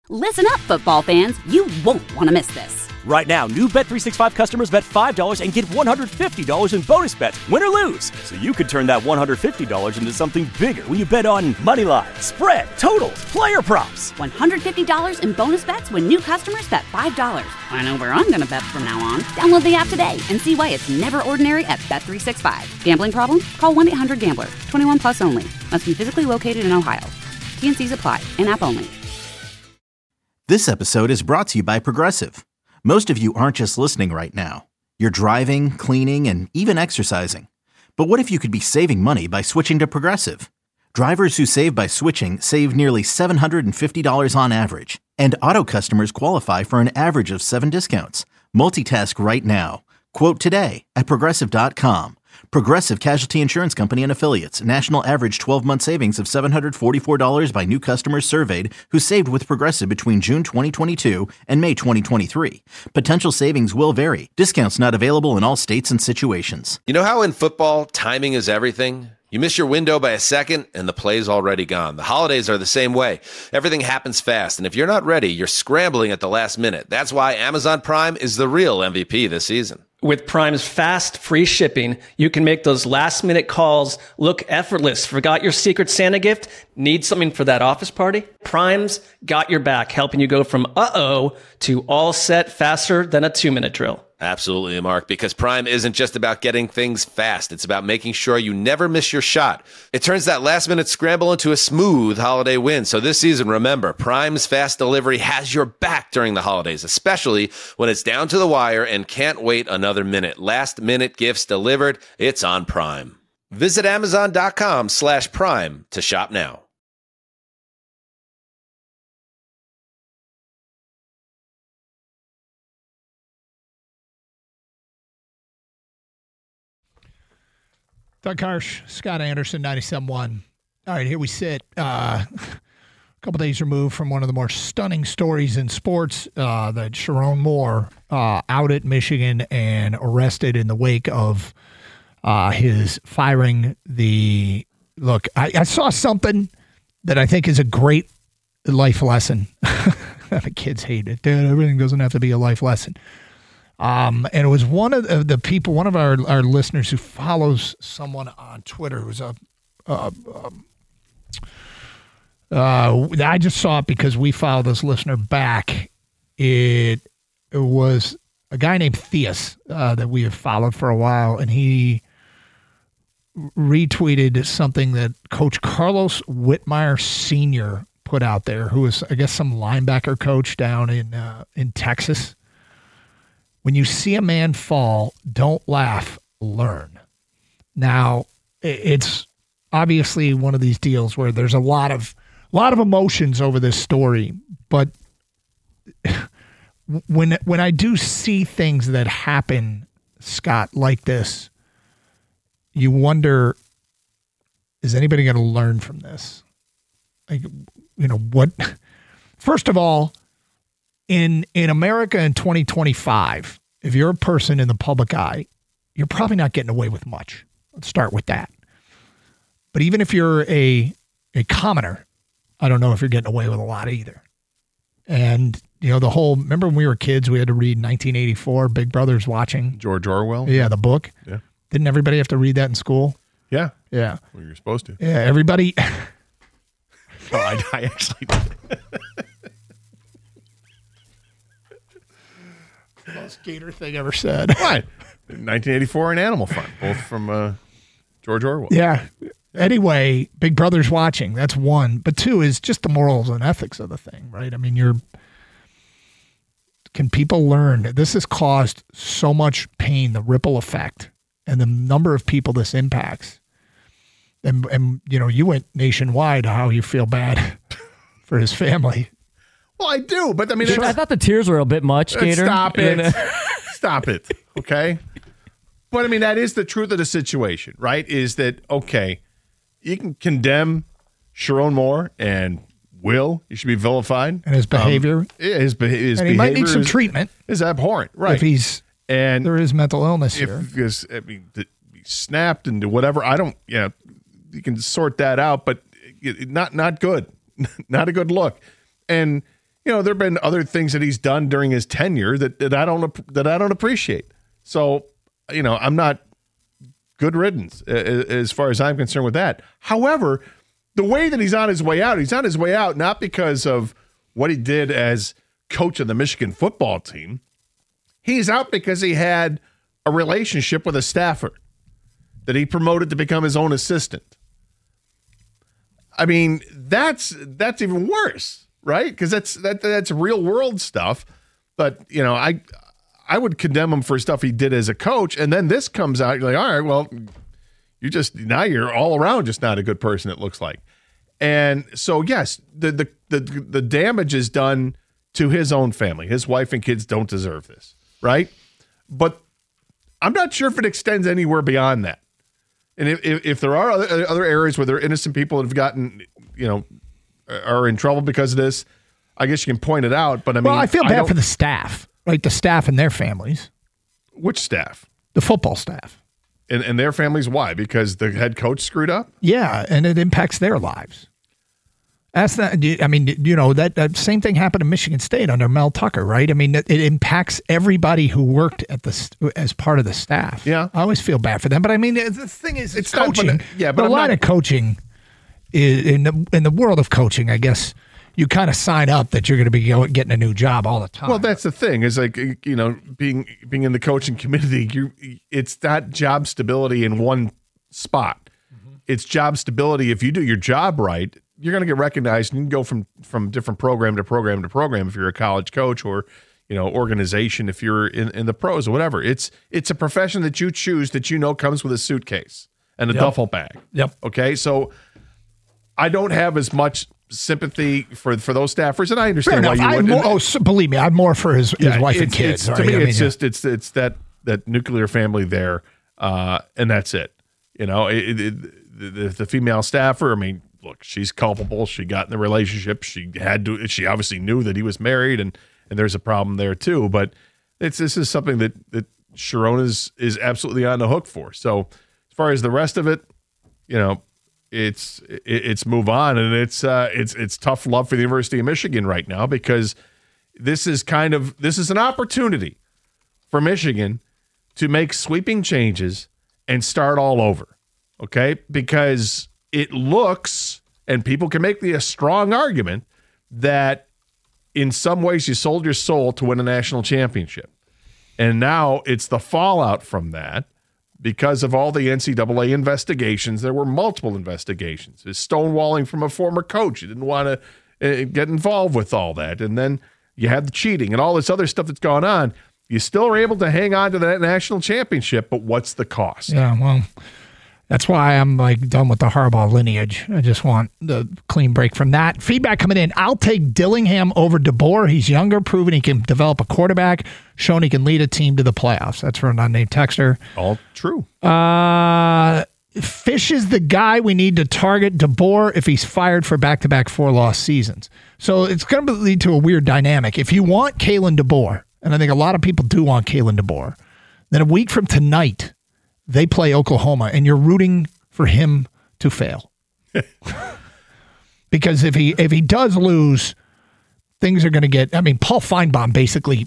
Listen up, football fans. You won't want to miss this. Right now, new Bet365 customers bet $5 and get $150 in bonus bets, win or lose. So you could turn that $150 into something bigger when you bet on money line, spread, totals, player props. $150 in bonus bets when new customers bet $5. I know where I'm going to bet from now on. Download the app today and see why it's never ordinary at Bet365. Gambling problem? Call 1-800-GAMBLER. 21 plus only. Must be physically located in Ohio. T&Cs apply. In-app only. This episode is brought to you by Progressive. Most of you aren't just listening right now. You're driving, cleaning, and even exercising. But what if you could be saving money by switching to Progressive? Drivers who save by switching save nearly $750 on average. And auto customers qualify for an average of 7 discounts. Multitask right now. Quote today at Progressive.com. Progressive Casualty Insurance Company and Affiliates. National average 12-month savings of $744 by new customers surveyed who saved with Progressive between June 2022 and May 2023. Potential savings will vary. Discounts not available in all states and situations. You know how in football, timing is everything? You miss your window by a second, and the play's already gone. The holidays are the same way. Everything happens fast, and if you're not ready, you're scrambling at the last minute. That's why Amazon Prime is the real MVP this season. With Prime's fast, free shipping, you can make those last-minute calls look effortless. Forgot your Secret Santa gift? Need something for that office party? Prime's got your back, helping you go from uh-oh to all set faster than a 2-minute drill. Absolutely, Mark, because Prime isn't just about getting things fast. It's about making sure you never miss your shot. It turns that last-minute scramble into a smooth holiday win. So this season, remember, Prime's fast delivery has your back during the holidays, especially when it's down to the wire and can't wait another minute. Last-minute gifts delivered, it's on Prime. Visit Amazon.com/Prime to shop now. Doug Harsh, Scott Anderson, 97.1. All right, here we sit. A couple days removed from one of the more stunning stories in sports, that Sherrone Moore out at Michigan and arrested in the wake of his firing. Look, I saw something that I think is a great life lesson. The kids hate it. Dude, everything doesn't have to be a life lesson. And it was one of the people, one of our listeners who follows someone on Twitter who's I just saw it because we followed this listener back. It was a guy named Theus that we have followed for a while, and he retweeted something that Coach Carlos Whitmire Sr. put out there, who was, I guess, some linebacker coach down in Texas. When you see a man fall, don't laugh, learn. Now, it's obviously one of these deals where there's a lot of emotions over this story, but when I do see things that happen, Scott, like this, you wonder, is anybody going to learn from this? Like, you know, what? First of all, in America in 2025, if you're a person in the public eye, you're probably not getting away with much. Let's start with that. But even if you're a commoner, I don't know if you're getting away with a lot either. And, you know, remember when we were kids, we had to read 1984, Big Brother's Watching? George Orwell? Yeah, the book. Yeah. Didn't everybody have to read that in school? Yeah. Yeah. Well, you're supposed to. Yeah, everybody. Oh, I actually did. Most Gator thing ever said. What? 1984 and Animal Farm, both from George Orwell. Yeah. Anyway, Big Brother's Watching. That's one. But two is just the morals and ethics of the thing, right? I mean, can people learn? This has caused so much pain, the ripple effect, and the number of people this impacts. And you know, you went nationwide, how you feel bad for his family. Well, I do, but I mean, I thought the tears were a bit much, Gator. Stop it. Stop it. Okay. But I mean, that is the truth of the situation, right? Is that, okay, you can condemn Sherrone Moore and he should be vilified. And his behavior. His behavior. And he might need some treatment. Is abhorrent, right? If there is mental illness here. Because, I mean, he snapped and whatever. You can sort that out, but not good. Not a good look. And there have been other things that he's done during his tenure that I don't appreciate. So, I'm not good riddance as far as I'm concerned with that. However, the way that he's on his way out not because of what he did as coach of the Michigan football team. He's out because he had a relationship with a staffer that he promoted to become his own assistant. I mean, that's even worse, right? Because that's real world stuff. But I would condemn him for stuff he did as a coach, and then this comes out. You're like, all right, well, you're all around just not a good person. It looks like, and so yes, the damage is done to his own family. His wife and kids don't deserve this, right? But I'm not sure if it extends anywhere beyond that. And if there are other areas where there are innocent people that have gotten, are in trouble because of this, I guess you can point it out. But I feel bad for the staff, right? The staff and their families. Which staff? The football staff. And their families, why? Because the head coach screwed up? Yeah, and it impacts their lives. That's not, that same thing happened in Michigan State under Mel Tucker, right? I mean, it impacts everybody who worked as part of the staff. Yeah. I always feel bad for them. But I mean, the thing is, it's coaching. But a lot of coaching is, in the world of coaching, I guess, you kind of sign up that you're going to be getting a new job all the time. Well, that's the thing is like, being in the coaching community, it's not job stability in one spot. Mm-hmm. It's job stability. If you do your job right, you're going to get recognized, and you can go from different program to program to program if you're a college coach or, organization if you're in the pros or whatever. It's a profession that you choose that comes with a suitcase and a duffel bag. Yep. Okay, so I don't have as much sympathy for those staffers, and I understand why you would. Believe me, I'm more for his wife and kids. To me, it's that nuclear family there, and that's it. The female staffer, I mean, look, she's culpable. She got in the relationship. She obviously knew that he was married, and there's a problem there too. But this is something that Sherrone is absolutely on the hook for. So as far as the rest of it, it's move on, and it's tough love for the University of Michigan right now, because this is an opportunity for Michigan to make sweeping changes and start all over. Okay, because it looks, and people can make a strong argument, that in some ways you sold your soul to win a national championship. And now it's the fallout from that because of all the NCAA investigations. There were multiple investigations. It's stonewalling from a former coach. You didn't want to get involved with all that. And then you had the cheating and all this other stuff that's gone on. You still are able to hang on to that national championship, but what's the cost? Yeah, well, that's why I'm done with the Harbaugh lineage. I just want the clean break from that. Feedback coming in. I'll take Dillingham over DeBoer. He's younger, proven he can develop a quarterback, shown he can lead a team to the playoffs. That's from an unnamed texter. All true. Fish is the guy we need to target DeBoer if he's fired for back-to-back 4-loss seasons. So it's going to lead to a weird dynamic. If you want Kalen DeBoer, and I think a lot of people do want Kalen DeBoer, then a week from tonight, they play Oklahoma, and you're rooting for him to fail. Because if he does lose, things are going to get. I mean, Paul Feinbaum basically,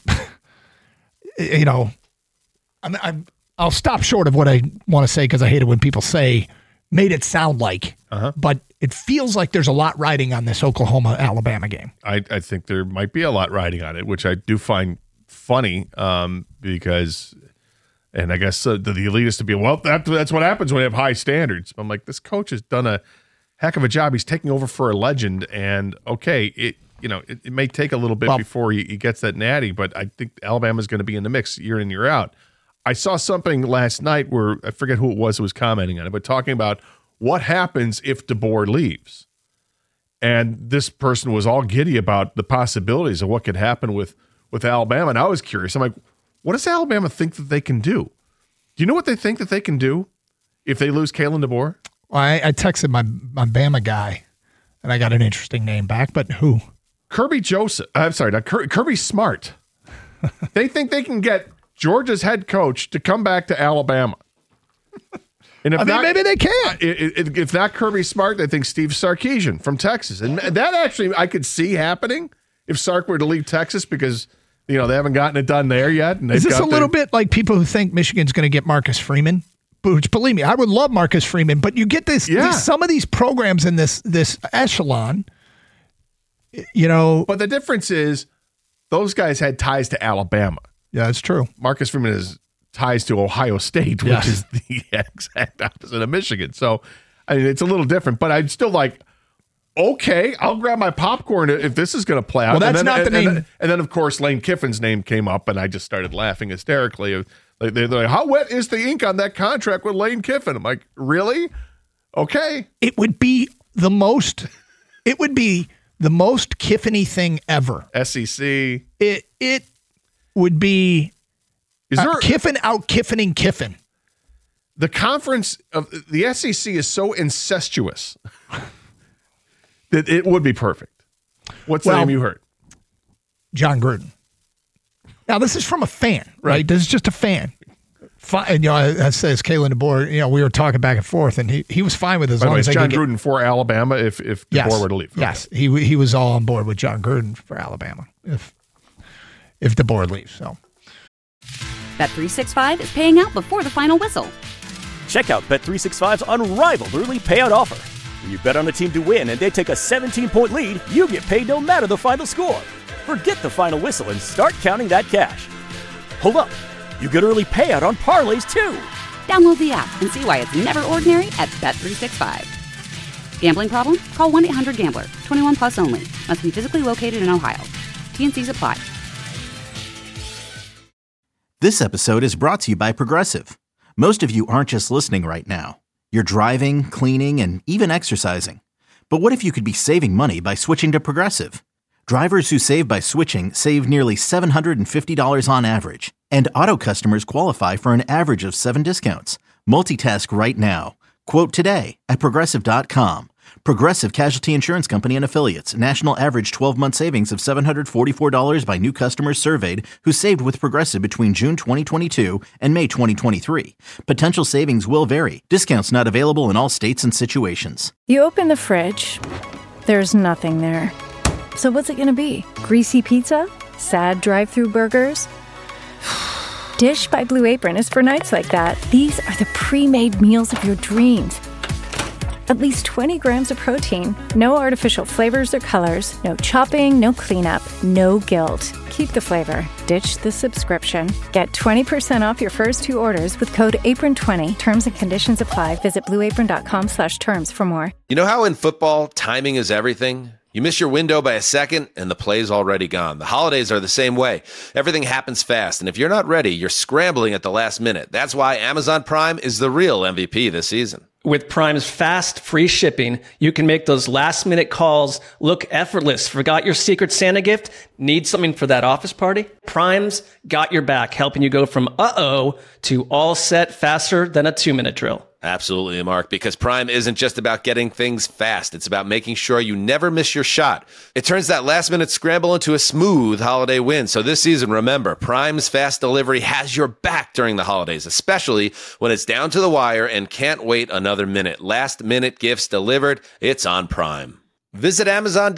I'll stop short of what I want to say because I hate it when people say made it sound like, but it feels like there's a lot riding on this Oklahoma-Alabama game. I think there might be a lot riding on it, which I do find funny because. And I guess the elitists to be, well, that's what happens when you have high standards. I'm like, this coach has done a heck of a job. He's taking over for a legend. And, okay, it may take a little bit before he gets that natty, but I think Alabama's going to be in the mix year in, year out. I saw something last night where I forget who it was who was commenting on it, but talking about what happens if DeBoer leaves. And this person was all giddy about the possibilities of what could happen with Alabama. And I was curious. I'm like, what does Alabama think that they can do? Do you know what they think that they can do if they lose Kalen DeBoer? Well, I texted my Bama guy, and I got an interesting name back, but who? Kirby Smart. They think they can get Georgia's head coach to come back to Alabama. And if maybe they can. If not Kirby Smart, they think Steve Sarkisian from Texas. And that actually I could see happening. if Sark were to leave Texas because they haven't gotten it done there yet. And is this a little bit like people who think Michigan's going to get Marcus Freeman? Which, believe me, I would love Marcus Freeman, but you get this. Some of these programs in this echelon. But the difference is those guys had ties to Alabama. Yeah, that's true. Marcus Freeman has ties to Ohio State, which is the exact opposite of Michigan. So, I mean, it's a little different, but I'd still like, okay, I'll grab my popcorn if this is going to play out. Well, that's not the name. And then, of course, Lane Kiffin's name came up, and I just started laughing hysterically. They're like, how wet is the ink on that contract with Lane Kiffin? I'm like, really? Okay. It would be the most Kiffin-y thing ever. SEC. It would be Kiffin out Kiffining Kiffin. The conference of the SEC is so incestuous that it would be perfect. What's the name you heard? John Gruden. Now, this is from a fan, right? This is just a fan. Fine, that says Kalen DeBoer. We were talking back and forth, and he was fine with it as long as John Gruden for Alabama if DeBoer were to leave. Yes, he was all on board with John Gruden for Alabama if DeBoer leaves. So Bet365 is paying out before the final whistle. Check out Bet365's unrivaled early payout offer. When you bet on a team to win and they take a 17-point lead, you get paid no matter the final score. Forget the final whistle and start counting that cash. Hold up. You get early payout on parlays, too. Download the app and see why it's never ordinary at Bet365. Gambling problem? Call 1-800-GAMBLER. 21 plus only. Must be physically located in Ohio. T&Cs apply. This episode is brought to you by Progressive. Most of you aren't just listening right now. You're driving, cleaning, and even exercising. But what if you could be saving money by switching to Progressive? Drivers who save by switching save nearly $750 on average. And auto customers qualify for an average of 7 discounts. Multitask right now. Quote today at Progressive.com. Progressive Casualty Insurance Company and Affiliates. National average 12-month savings of $744 by new customers surveyed who saved with Progressive between June 2022 and May 2023. Potential savings will vary. Discounts not available in all states and situations. You open the fridge. There's nothing there. So what's it going to be? Greasy pizza? Sad drive-through burgers? Dish by Blue Apron is for nights like that. These are the pre-made meals of your dreams. At least 20 grams of protein, no artificial flavors or colors, no chopping, no cleanup, no guilt. Keep the flavor. Ditch the subscription. Get 20% off your first 2 orders with code APRON20. Terms and conditions apply. Visit blueapron.com/terms for more. You know how in football, timing is everything? You miss your window by a second, and the play's already gone. The holidays are the same way. Everything happens fast, and if you're not ready, you're scrambling at the last minute. That's why Amazon Prime is the real MVP this season. With Prime's fast, free shipping, you can make those last-minute calls look effortless. Forgot your Secret Santa gift? Need something for that office party? Prime's got your back, helping you go from uh-oh to all set faster than a 2-minute drill. Absolutely, Mark, because Prime isn't just about getting things fast. It's about making sure you never miss your shot. It turns that last-minute scramble into a smooth holiday win. So this season, remember, Prime's fast delivery has your back during the holidays, especially when it's down to the wire and can't wait another minute. Last-minute gifts delivered, it's on Prime. Visit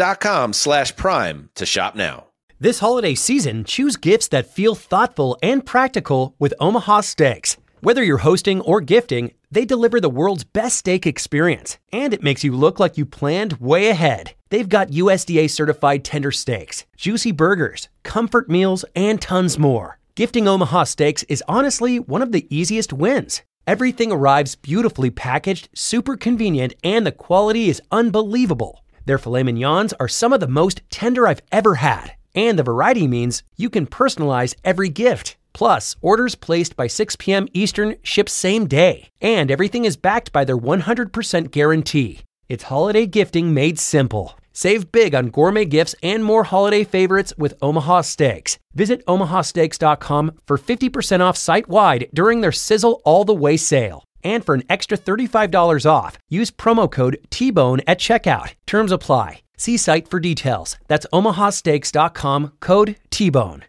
Amazon.com/Prime to shop now. This holiday season, choose gifts that feel thoughtful and practical with Omaha Steaks. Whether you're hosting or gifting, they deliver the world's best steak experience, and it makes you look like you planned way ahead. They've got USDA certified tender steaks, juicy burgers, comfort meals, and tons more. Gifting Omaha Steaks is honestly one of the easiest wins. Everything arrives beautifully packaged, super convenient, and the quality is unbelievable. Their filet mignons are some of the most tender I've ever had, and the variety means you can personalize every gift. Plus, orders placed by 6 p.m. Eastern ship same day. And everything is backed by their 100% guarantee. It's holiday gifting made simple. Save big on gourmet gifts and more holiday favorites with Omaha Steaks. Visit omahasteaks.com for 50% off site-wide during their Sizzle All the Way sale. And for an extra $35 off, use promo code TBONE at checkout. Terms apply. See site for details. That's omahasteaks.com, code TBONE.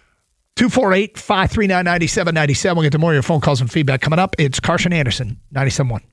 248-539-9797. We'll get to more of your phone calls and feedback coming up. It's Carson Anderson, 97.1.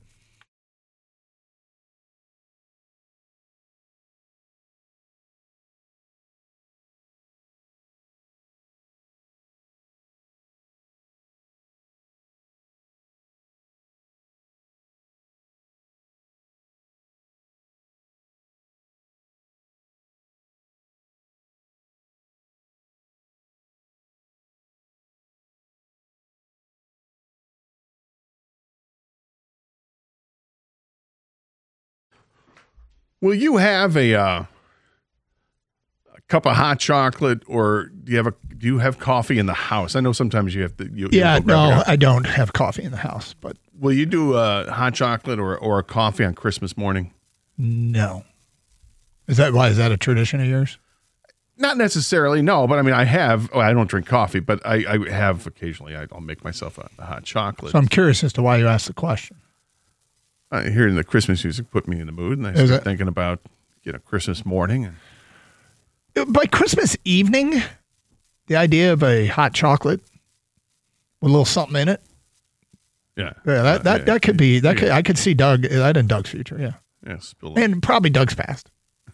Will you have a cup of hot chocolate, or do you have coffee in the house? I know sometimes you have to. No, I don't have coffee in the house. But will you do a hot chocolate or a coffee on Christmas morning? No. Is that a tradition of yours? Not necessarily, no. But I mean, I have. I don't drink coffee, but I have occasionally. I'll make myself a hot chocolate. So I'm curious as to why you asked the question. Hearing the Christmas music put me in the mood, and I started thinking about Christmas morning. By Christmas evening, the idea of a hot chocolate with a little something in it. Yeah, that could be that. I could see Doug that in Doug's future. Yeah, and probably Doug's past.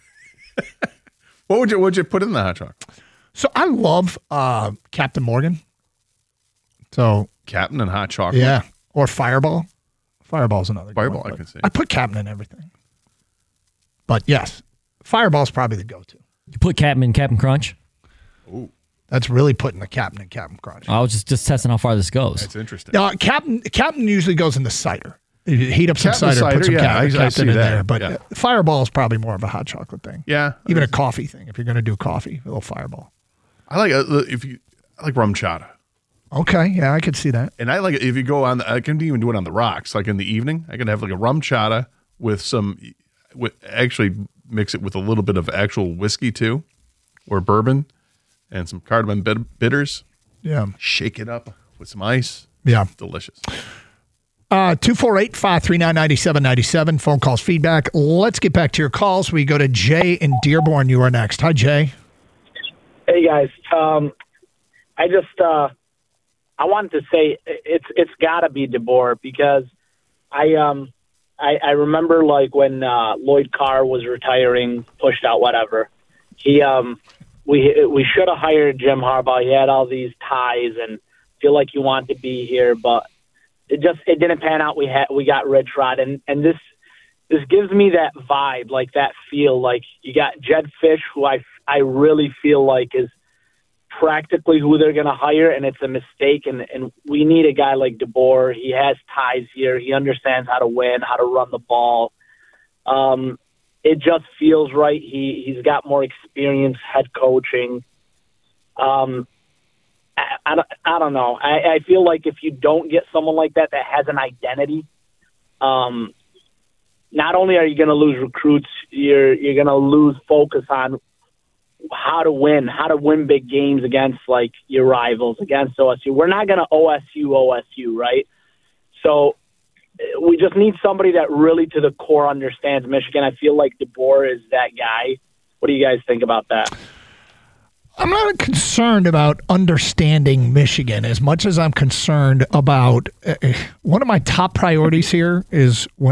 What would you put in the hot chocolate? So I love Captain Morgan. So Captain and hot chocolate. Yeah, or Fireball. Fireball's another Fireball. One, I can see. I put Captain in everything, but yes, Fireball's probably the go-to. You put Captain in Captain Crunch? Ooh. That's really putting the Captain in Captain Crunch. I was just testing how far this goes. That's interesting. Captain usually goes into cider. You heat up some cider, put some Captain in there. But Fireball is probably more of a hot chocolate thing. Yeah. Even a coffee thing. If you're going to do coffee, a little Fireball. I like rum chata. Okay, yeah, I could see that. And I like it if you go on. I can even do it on the rocks, like in the evening. I can have like a rum chata with actually mix it with a little bit of actual whiskey too, or bourbon, and some cardamom bitters. Yeah, shake it up with some ice. Yeah, delicious. 248-539-9797. Phone calls, feedback. Let's get back to your calls. We go to Jay in Dearborn. You are next. Hi, Jay. Hey guys. I wanted to say it's got to be DeBoer because I remember like when Lloyd Carr was retiring, pushed out, whatever. We should have hired Jim Harbaugh. He had all these ties and feel like he wanted to be here, but it didn't pan out. We got Rich Rod, and this gives me that vibe, like that feel. Like you got Jed Fish, who I really feel like is practically who they're going to hire, and it's a mistake. And we need a guy like DeBoer. He has ties here. He understands how to win, how to run the ball. It just feels right. He's got more experience head coaching. I don't know. I feel like if you don't get someone like that has an identity, not only are you going to lose recruits, you're going to lose focus on how to win big games against like your rivals, against OSU. We're not going to OSU, right? So we just need somebody that really to the core understands Michigan. I feel like DeBoer is that guy. What do you guys think about that? I'm not concerned about understanding Michigan as much as I'm concerned about one of my top priorities here is when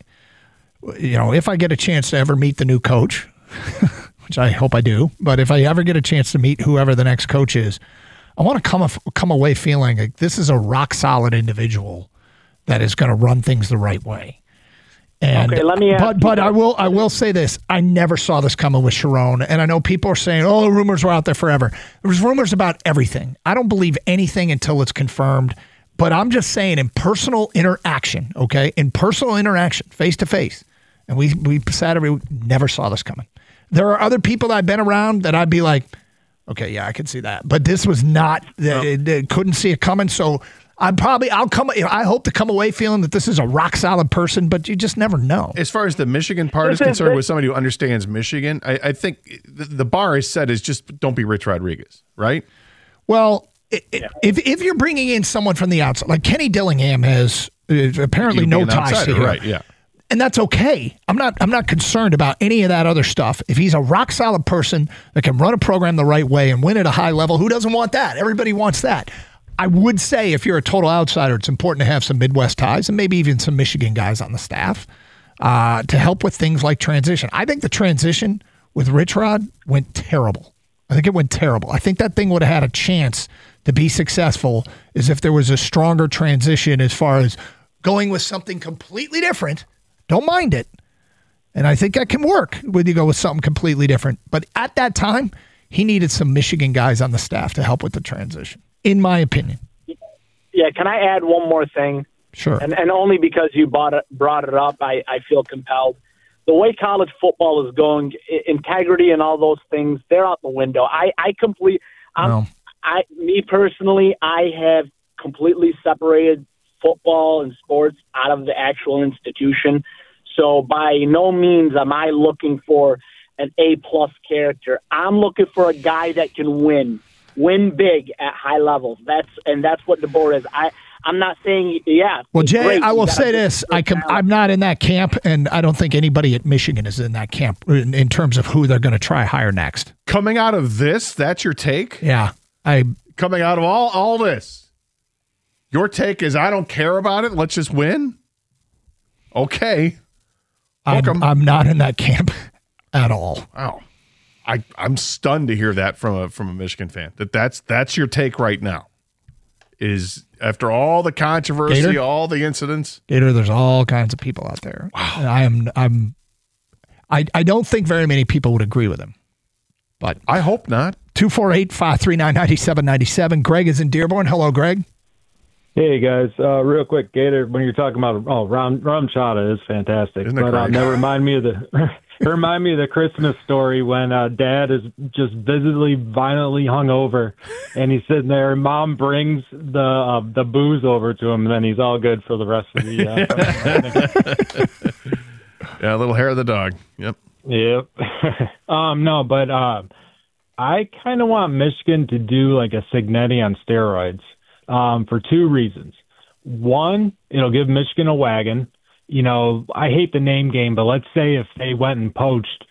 if I get a chance to ever meet the new coach, which I hope I do, but if I ever get a chance to meet whoever the next coach is, I want to come away feeling like this is a rock solid individual that is going to run things the right way. And, okay, let me ask but I will say this. I never saw this coming with Sharon. And I know people are saying, oh, rumors were out there forever. There was rumors about everything. I don't believe anything until it's confirmed. But I'm just saying in personal interaction, okay? In personal interaction, face to face. And we sat we never saw this coming. There are other people that I've been around that I'd be like, okay, yeah, I can see that. But this was not, couldn't see it coming. So I hope to come away feeling that this is a rock solid person, but you just never know. As far as the Michigan part is concerned, with somebody who understands Michigan, I think the bar is set as just don't be Rich Rodriguez, right? Well, if you're bringing in someone from the outside, like Kenny Dillingham has apparently no ties to here, right? Yeah, and that's okay. I'm not concerned about any of that other stuff. If he's a rock solid person that can run a program the right way and win at a high level, who doesn't want that? Everybody wants that. I would say if you're a total outsider, it's important to have some Midwest ties and maybe even some Michigan guys on the staff to help with things like transition. I think the transition with Rich Rod went terrible. I think it went terrible. I think that thing would have had a chance to be successful is if there was a stronger transition as far as going with something completely different. Don't mind it. And I think that can work when you go with something completely different. But at that time, he needed some Michigan guys on the staff to help with the transition, in my opinion. Yeah, can I add one more thing? Sure. And only because you brought it up, I feel compelled. the way college football is going, integrity and all those things, they're out the window. Me personally, I have completely separated football and sports out of the actual institution. So by no means am I looking for an A-plus character. I'm looking for a guy that can win big at high levels. That's what DeBoer is. I'm not saying, Well, Jay, great. I will say this. I'm not in that camp, and I don't think anybody at Michigan is in that camp in terms of who they're going to try hire next. Coming out of this, that's your take? Yeah. Coming out of all this, your take is I don't care about it. Let's just win? Okay. I'm not in that camp at all. Wow. I'm stunned to hear that from a Michigan fan. That's your take right now. Is after all the controversy, Gator? all the incidents. Gator, there's all kinds of people out there. Wow. And I don't think very many people would agree with him. But I hope not. 248-539-9797. Greg is in Dearborn. Hello, Greg. Hey, guys. Real quick, Gator, when you're talking about rum chata is fantastic. Isn't it great? That remind me of the Christmas story when Dad is just visibly, violently hungover, and he's sitting there. And Mom brings the booze over to him, and then he's all good for the rest of the. Yeah, a little hair of the dog. Yep. Yep. I kind of want Michigan to do like a Cignetti on steroids for two reasons. One, it'll give Michigan a wagon. You know, I hate the name game, but let's say if they went and poached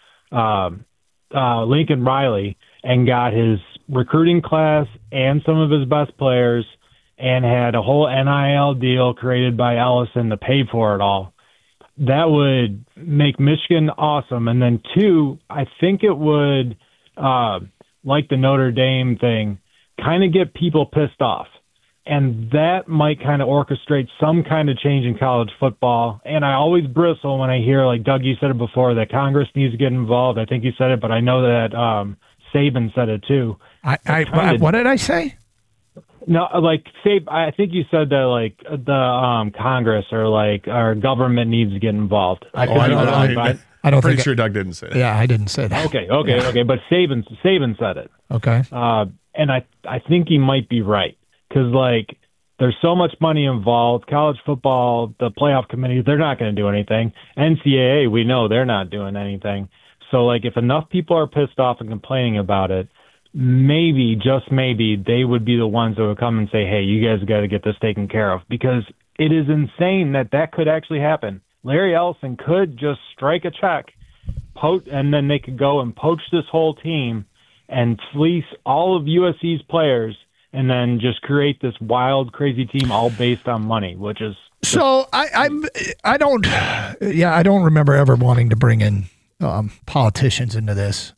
Lincoln Riley and got his recruiting class and some of his best players and had a whole NIL deal created by Ellison to pay for it all, that would make Michigan awesome. And then two, I think it would, like the Notre Dame thing, kind of get people pissed off. And that might kind of orchestrate some kind of change in college football. And I always bristle when I hear, like Doug, you said it before, that Congress needs to get involved. I think you said it, but I know that Saban said it too. What did I say? No, like I think you said that like the Congress or like our government needs to get involved. I don't pretty think sure Doug didn't say that. Yeah, I didn't say that. Okay. But Saban said it. Okay. And I think he might be right because like there's so much money involved. College football, the playoff committee, they're not going to do anything. NCAA, we know they're not doing anything. So like if enough people are pissed off and complaining about it, maybe, just maybe, they would be the ones that would come and say, hey, you guys got to get this taken care of, because it is insane that could actually happen. Larry Ellison could just strike a check, and then they could go and poach this whole team and fleece all of USC's players and then just create this wild, crazy team all based on money, which is... So I don't remember ever wanting to bring in politicians into this.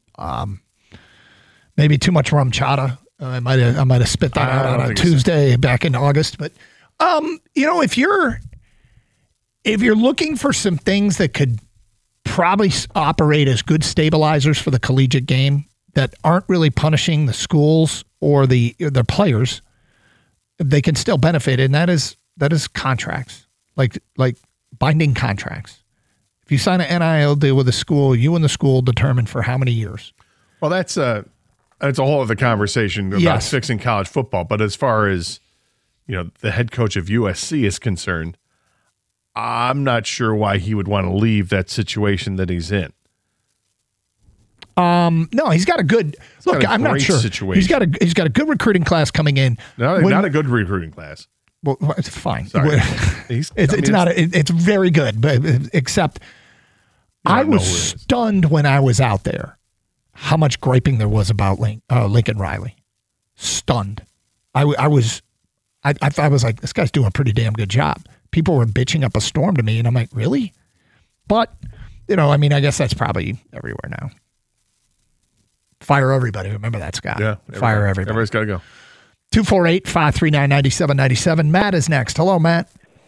Maybe too much rum chata. I might have spit that out on a Tuesday back in August. But if you're looking for some things that could probably operate as good stabilizers for the collegiate game that aren't really punishing the schools or the players, they can still benefit, and that is contracts, like binding contracts. If you sign an NIL deal with a school, you and the school determine for how many years. Well, that's a whole other conversation about fixing college football. But as far as the head coach of USC is concerned, I'm not sure why he would want to leave that situation that he's in. No, he's got a good look. I'm not sure. Situation. He's got a good recruiting class coming in. No, not a good recruiting class. Well, it's fine. Sorry. It's very good, but except I was stunned when I was out there how much griping there was about Lincoln Riley. Stunned. I was like, this guy's doing a pretty damn good job. People were bitching up a storm to me, and I'm like, really? But, I guess that's probably everywhere now. Fire everybody. Remember that, Scott. Yeah. Fire everybody. Everybody's got to go. 248-539-9797. Matt is next. Hello, Matt.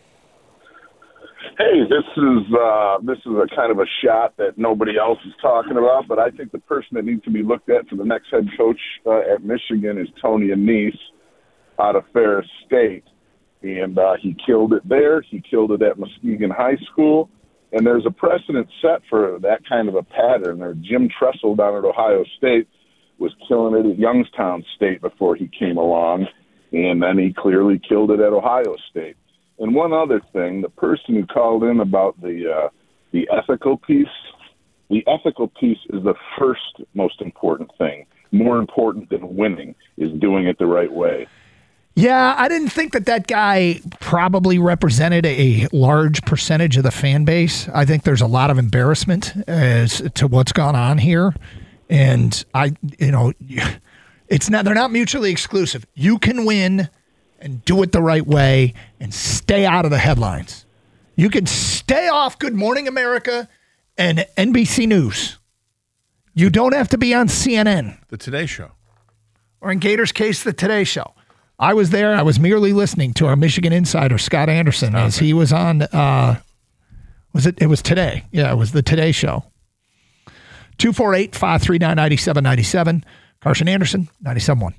Hey, this is a kind of a shot that nobody else is talking about, but I think the person that needs to be looked at for the next head coach at Michigan is Tony Annese out of Ferris State. And he killed it there. He killed it at Muskegon High School. And there's a precedent set for that kind of a pattern. Or Jim Tressel down at Ohio State was killing it at Youngstown State before he came along, and then he clearly killed it at Ohio State. And one other thing, the person who called in about the ethical piece, the ethical piece is the first most important thing. More important than winning is doing it the right way. Yeah, I didn't think that guy probably represented a large percentage of the fan base. I think there's a lot of embarrassment as to what's gone on here. And they're not mutually exclusive. You can win and do it the right way and stay out of the headlines. You can stay off Good Morning America and NBC News. You don't have to be on CNN. The Today Show. Or in Gator's case, the Today Show. I was there. I was merely listening to our Michigan insider, Scott Anderson, as he was on, it was today. Yeah, it was the Today Show. 248-539-9797. Carson Anderson, 97.1.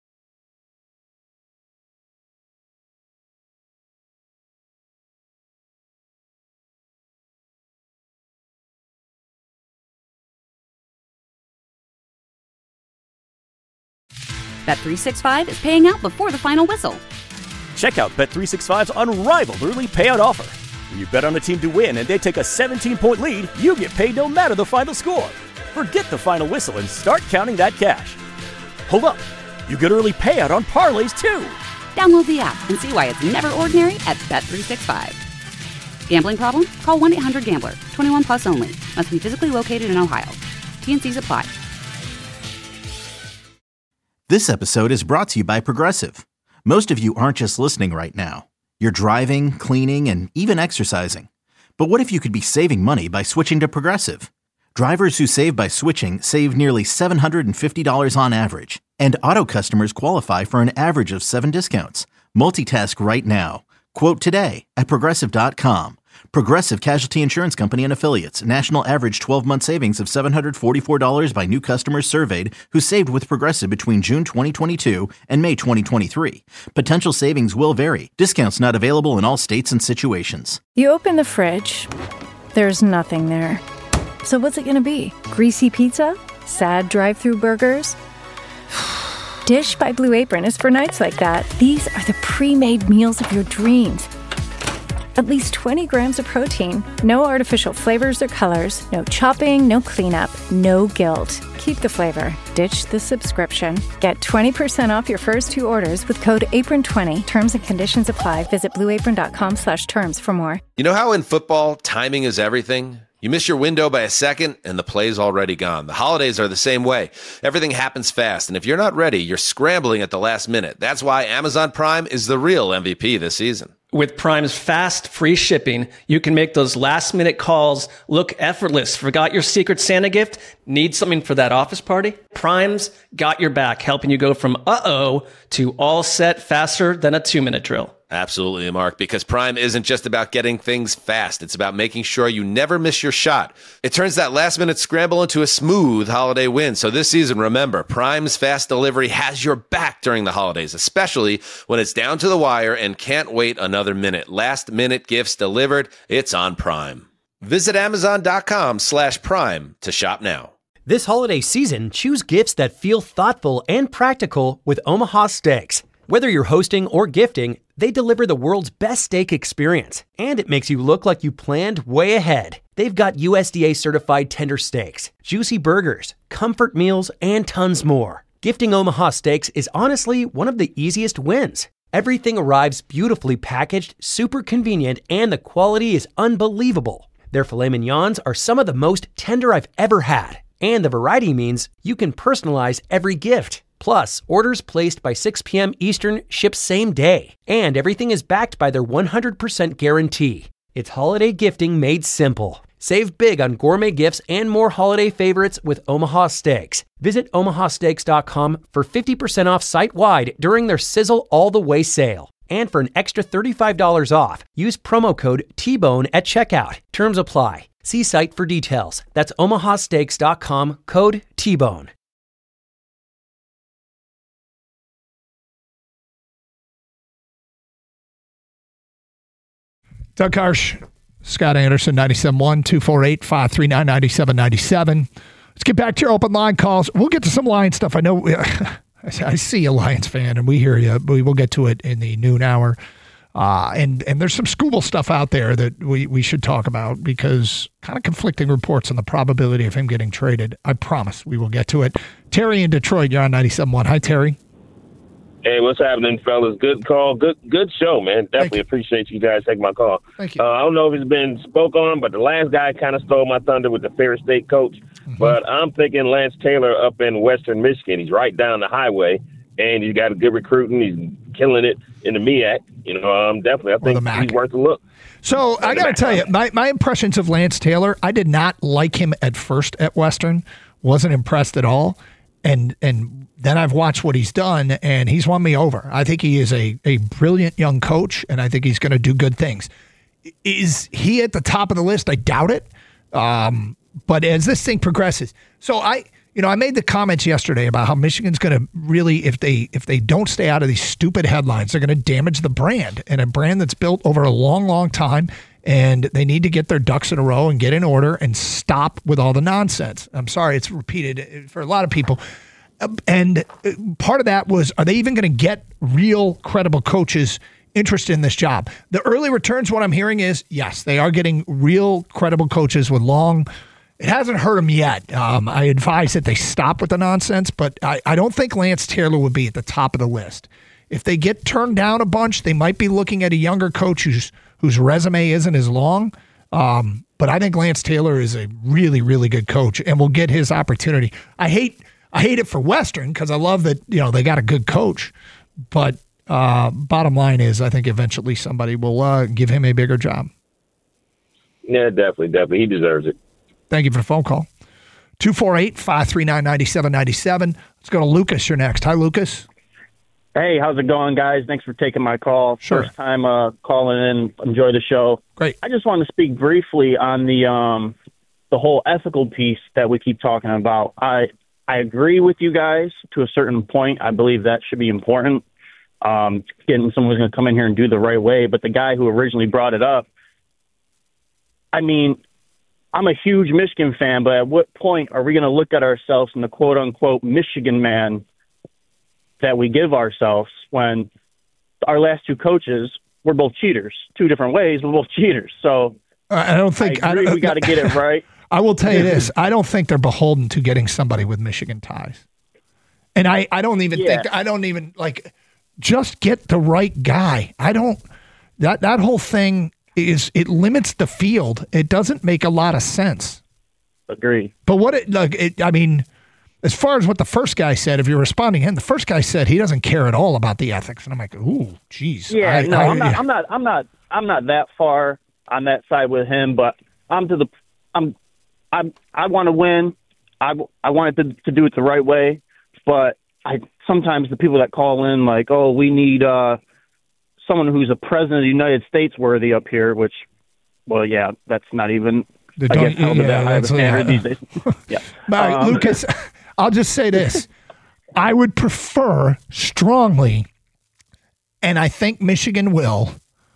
Bet365 is paying out before the final whistle. Check out Bet365's unrivaled early payout offer. When you bet on a team to win and they take a 17-point lead, you get paid no matter the final score. Forget the final whistle and start counting that cash. Hold up. You get early payout on parlays, too. Download the app and see why it's never ordinary at Bet365. Gambling problem? Call 1-800-GAMBLER. 21 plus only. Must be physically located in Ohio. T&Cs apply. This episode is brought to you by Progressive. Most of you aren't just listening right now. You're driving, cleaning, and even exercising. But what if you could be saving money by switching to Progressive? Drivers who save by switching save nearly $750 on average. And auto customers qualify for an average of 7 discounts. Multitask right now. Quote today at Progressive.com. Progressive Casualty Insurance Company and Affiliates. National average 12-month savings of $744 by new customers surveyed who saved with Progressive between June 2022 and May 2023. Potential savings will vary. Discounts not available in all states and situations. You open the fridge, there's nothing there. So what's it going to be? Greasy pizza? Sad drive-through burgers? Dish by Blue Apron is for nights like that. These are the pre-made meals of your dreams. At least 20 grams of protein, no artificial flavors or colors, no chopping, no cleanup, no guilt. Keep the flavor. Ditch the subscription. Get 20% off your first 2 orders with code APRON20. Terms and conditions apply. Visit blueapron.com/terms for more. You know how in football, timing is everything? You miss your window by a second, and the play's already gone. The holidays are the same way. Everything happens fast, and if you're not ready, you're scrambling at the last minute. That's why Amazon Prime is the real MVP this season. With Prime's fast, free shipping, you can make those last-minute calls look effortless. Forgot your Secret Santa gift? Need something for that office party? Prime's got your back, helping you go from uh-oh to all set faster than a 2-minute drill. Absolutely, Mark, because Prime isn't just about getting things fast. It's about making sure you never miss your shot. It turns that last-minute scramble into a smooth holiday win. So this season, remember, Prime's fast delivery has your back during the holidays, especially when it's down to the wire and can't wait another minute. Last-minute gifts delivered. It's on Prime. Visit Amazon.com/Prime to shop now. This holiday season, choose gifts that feel thoughtful and practical with Omaha Steaks. Whether you're hosting or gifting, they deliver the world's best steak experience, and it makes you look like you planned way ahead. They've got USDA certified tender steaks, juicy burgers, comfort meals, and tons more. Gifting Omaha Steaks is honestly one of the easiest wins. Everything arrives beautifully packaged, super convenient, and the quality is unbelievable. Their filet mignons are some of the most tender I've ever had, and the variety means you can personalize every gift. Plus, orders placed by 6 p.m. Eastern ship same day, and everything is backed by their 100% guarantee. It's holiday gifting made simple. Save big on gourmet gifts and more holiday favorites with Omaha Steaks. Visit omahasteaks.com for 50% off site-wide during their Sizzle All the Way sale. And for an extra $35 off, use promo code TBONE at checkout. Terms apply. See site for details. That's omahasteaks.com, code TBONE. Doug Karsch, Scott Anderson, 97.1, 248-539-9797. Let's get back to your open line calls. We'll get to some Lions stuff. I know I see a Lions fan, and we hear you. We will get to it in the noon hour. And there's some Scooble stuff out there that we should talk about because kind of conflicting reports on the probability of him getting traded. I promise we will get to it. Terry in Detroit, you're on 97.1. Hi, Terry. Hey, what's happening, fellas? Good call. Good show, man. Definitely appreciate you guys taking my call. Thank you. I don't know if it's been spoke on, but the last guy kind of stole my thunder with the Ferris State coach. Mm-hmm. But I'm thinking Lance Taylor up in Western Michigan. He's right down the highway, and he's got a good recruiting. He's killing it in the MEAC. Definitely, I think he's worth a look. So I got to tell you, my impressions of Lance Taylor, I did not like him at first at Western. Wasn't impressed at all. And then I've watched what he's done, and he's won me over. I think he is a brilliant young coach, and I think he's going to do good things. Is he at the top of the list? I doubt it. But as this thing progresses, so I made the comments yesterday about how Michigan's going to really, if they don't stay out of these stupid headlines, they're going to damage the brand, and a brand that's built over a long, long time. And they need to get their ducks in a row and get in order and stop with all the nonsense. I'm sorry, it's repeated for a lot of people. And part of that was, are they even going to get real credible coaches interested in this job? The early returns, what I'm hearing is, yes, they are getting real credible coaches with long. It hasn't hurt them yet. I advise that they stop with the nonsense, but I don't think Lance Taylor would be at the top of the list. If they get turned down a bunch, they might be looking at a younger coach whose resume isn't as long. But I think Lance Taylor is a really, really good coach and will get his opportunity. I hate it for Western because I love that, they got a good coach. But bottom line is I think eventually somebody will give him a bigger job. Yeah, definitely. He deserves it. Thank you for the phone call. 248-539-9797. Let's go to Lucas. You're next. Hi, Lucas. Hey, how's it going, guys? Thanks for taking my call. Sure. First time calling in. Enjoy the show. Great. I just want to speak briefly on the whole ethical piece that we keep talking about. I agree with you guys to a certain point. I believe that should be important. Getting someone who's going to come in here and do the right way. But the guy who originally brought it up, I mean, I'm a huge Michigan fan, but at what point are we going to look at ourselves in the quote-unquote Michigan man that we give ourselves when our last two coaches were both cheaters? Two different ways, but both cheaters. So I don't think we got to get it right. I will tell you this. I don't think they're beholden to getting somebody with Michigan ties. And I don't even think just get the right guy. That whole thing it limits the field. It doesn't make a lot of sense. Agree. But as far as what the first guy said, if you're responding to him, the first guy said he doesn't care at all about the ethics, and I'm like, ooh, geez. Yeah, I'm not that far on that side with him, but I want to win. I want it to do it the right way, but sometimes the people that call in like, oh, we need someone who's a president of the United States worthy up here, which, well, yeah, that's not even. I guess held to that high of a standard these days. Yeah. All right, Lucas, I'll just say this. I would prefer strongly, and I think Michigan will,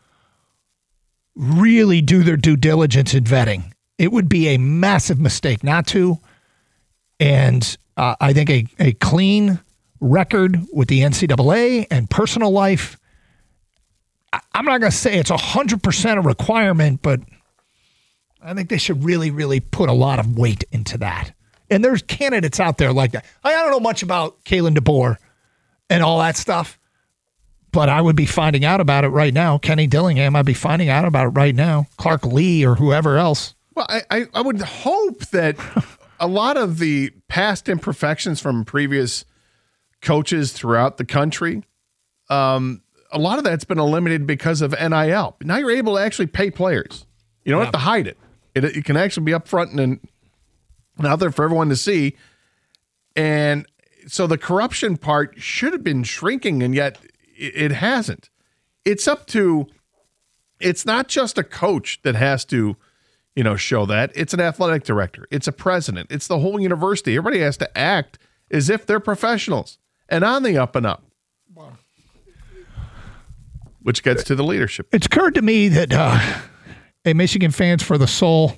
really do their due diligence in vetting. It would be a massive mistake not to. And I think a clean record with the NCAA and personal life, I'm not going to say it's 100% a requirement, but I think they should really, really put a lot of weight into that. And there's candidates out there like that. I don't know much about Kalen DeBoer and all that stuff, but I would be finding out about it right now. Kenny Dillingham, I'd be finding out about it right now. Clark Lee or whoever else. Well, I would hope that a lot of the past imperfections from previous coaches throughout the country, a lot of that's been eliminated because of NIL. Now you're able to actually pay players. You don't have to hide it. It can actually be up front and out there for everyone to see. And so the corruption part should have been shrinking, and yet it hasn't. It's not just a coach that has to, show that. It's an athletic director. It's a president. It's the whole university. Everybody has to act as if they're professionals and on the up and up. Which gets to the leadership. It's occurred to me that Hey, Michigan fans for the soul.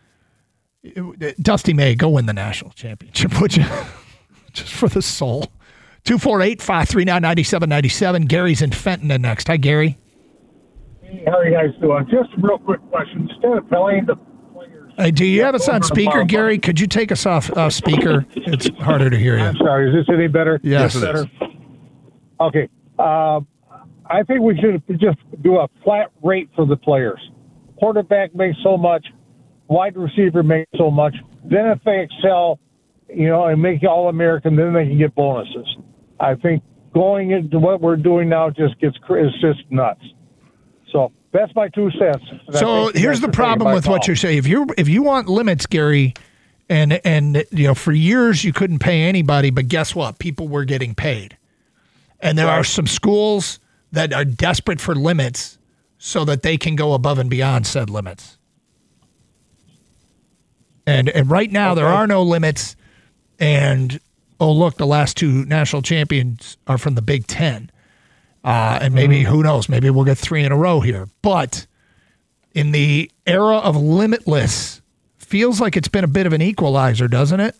Dusty May, go win the national championship, would you? Just for the soul. 248-539-9797. Gary's in Fenton next. Hi, Gary. Hey, how are you guys doing? Just a real quick question. Instead of playing the players... Hey, do you have us on speaker, Gary? Could you take us off speaker? It's harder to hear you. I'm sorry. Is this any better? Yes, it is. Okay. I think we should just do a flat rate for the players. Quarterback makes so much. Wide receiver makes so much. Then if they excel, and make All-American, then they can get bonuses. I think going into what we're doing now is just nuts. So that's my 2 cents. So here's the problem with what you're saying. If you want limits, Gary, and for years you couldn't pay anybody, but guess what? People were getting paid. And there are some schools that are desperate for limits so that they can go above and beyond said limits. And right now there are no limits. And, oh, look, the last 2 national champions are from the Big Ten. And maybe, who knows, maybe we'll get 3 in a row here. But in the era of limitless, feels like it's been a bit of an equalizer, doesn't it?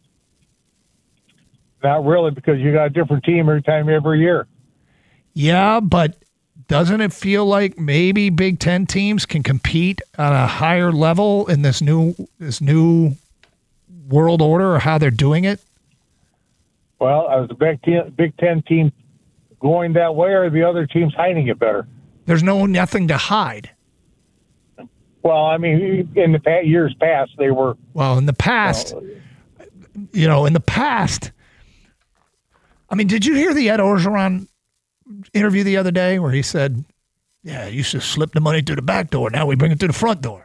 Not really, because you got a different team every year. Yeah, but doesn't it feel like maybe Big Ten teams can compete on a higher level in this new world order, or how they're doing it? Well, is the Big Ten team going that way, or are the other teams hiding it better? There's nothing to hide. Well, I mean, in the years past, they were. Well, in the past, I mean, did you hear the Ed Orgeron interview the other day where he said, "Yeah, I used to slip the money through the back door. Now we bring it through the front door."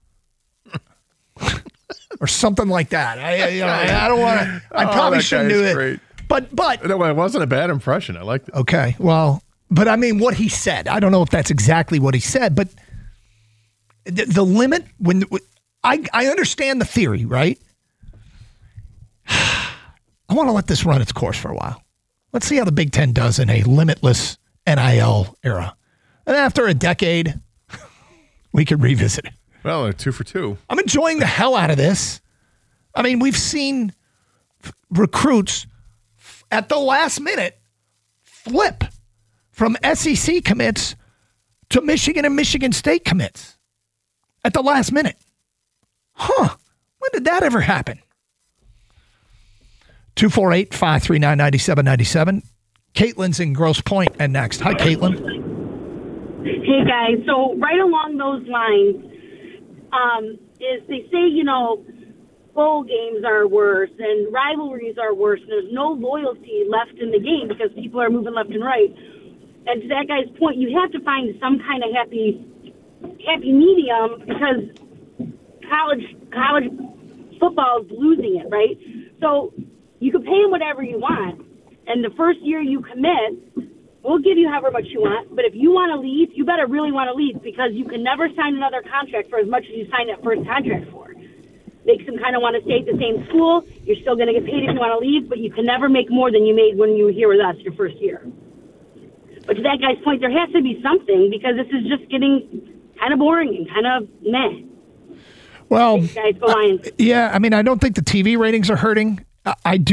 Or something like that. I don't want to. I probably shouldn't do it. Great. But no, it wasn't a bad impression. I liked it. Okay, well, but I mean, what he said. I don't know if that's exactly what he said, but the limit when I understand the theory, right? I want to let this run its course for a while. Let's see how the Big Ten does in a limitless NIL era, and after a decade, we can revisit it. Well, they're 2 for 2. I'm enjoying the hell out of this. I mean, we've seen recruits at the last minute flip from SEC commits to Michigan and Michigan State commits at the last minute. Huh. When did that ever happen? 248-539-9797. Caitlin's in Grosse Pointe and next. Hi, Caitlin. Hey, guys. So right along those lines, is they say, bowl games are worse and rivalries are worse and there's no loyalty left in the game because people are moving left and right. And to that guy's point, you have to find some kind of happy medium because college football is losing it, right? So you can pay them whatever you want. And the first year you commit, we'll give you however much you want, but if you want to leave, you better really want to leave because you can never sign another contract for as much as you signed that first contract for. Makes them kind of want to stay at the same school. You're still going to get paid if you want to leave, but you can never make more than you made when you were here with us your first year. But to that guy's point, there has to be something because this is just getting kind of boring and kind of meh. Well, Thanks, guys, go Lions. Yeah, I mean, I don't think the TV ratings are hurting. I've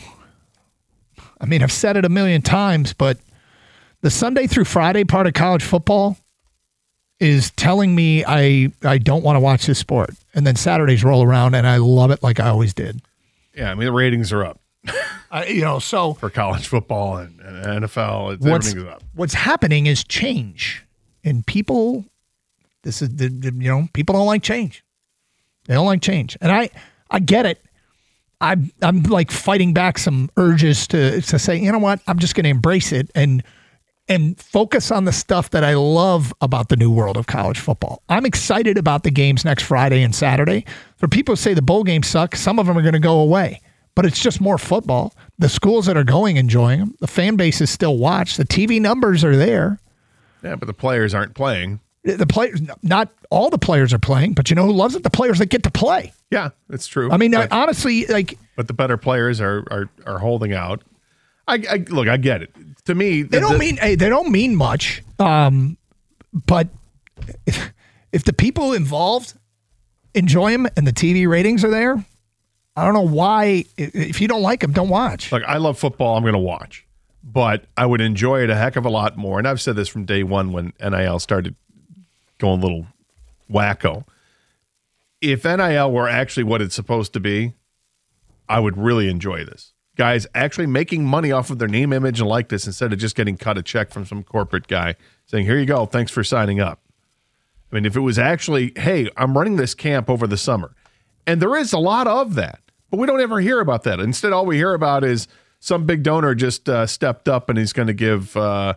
said it a million times, but the Sunday through Friday part of college football is telling me I don't want to watch this sport. And then Saturdays roll around and I love it like I always did. Yeah, I mean, the ratings are up. So for college football and NFL, everything's up. What's happening is change. And people, people don't like change. They don't like change. And I get it. I'm like fighting back some urges to say, you know what, I'm just going to embrace it and focus on the stuff that I love about the new world of college football. I'm excited about the games next Friday and Saturday. For people who say the bowl games suck, some of them are going to go away. But it's just more football. The schools that are going enjoying them. The fan bases still watch. The TV numbers are there. Yeah, but the players aren't playing. The players, not all the players are playing, but you know who loves it? The players that get to play. Yeah, it's true. I mean, honestly, but the better players are holding out. I get it. To me, they don't mean much. But If the people involved enjoy them and the TV ratings are there, I don't know why. If you don't like them, don't watch. Look, I love football. I'm going to watch. But I would enjoy it a heck of a lot more. And I've said this from day one when NIL started going a little wacko. If NIL were actually what it's supposed to be, I would really enjoy this. Guys actually making money off of their name, image, and likeness instead of just getting cut a check from some corporate guy saying, here you go, thanks for signing up. I mean, if it was actually, hey, I'm running this camp over the summer. And there is a lot of that, but we don't ever hear about that. Instead, all we hear about is some big donor just stepped up and he's going to give